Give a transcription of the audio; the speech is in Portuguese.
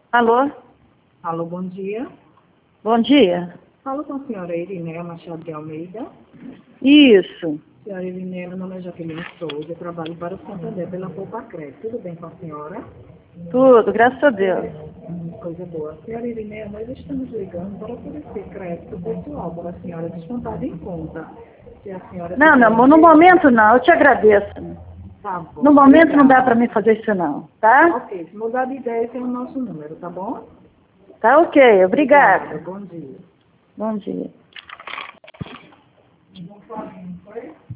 Alô? Alô, bom dia. Bom dia. Falo com a senhora Irineia Machado de Almeida. Isso. Senhora Irineia, meu nome é Jaqueline Souza, eu trabalho para o Santander pela Poupa-Crédito. Tudo bem com a senhora? Tudo, graças a Deus. Coisa boa. Senhora Irineia, nós estamos ligando para oferecer crédito pessoal para a senhora descontado em conta. Se a senhora Não, tiver não, no momento não, eu te agradeço. Tá bom. No momento não dá Obrigada. para mim fazer isso não, tá? Ok, se mudar de ideia, tem o nosso número, tá bom? Tá ok, obrigada. Bom dia. Bom dia. Não foi?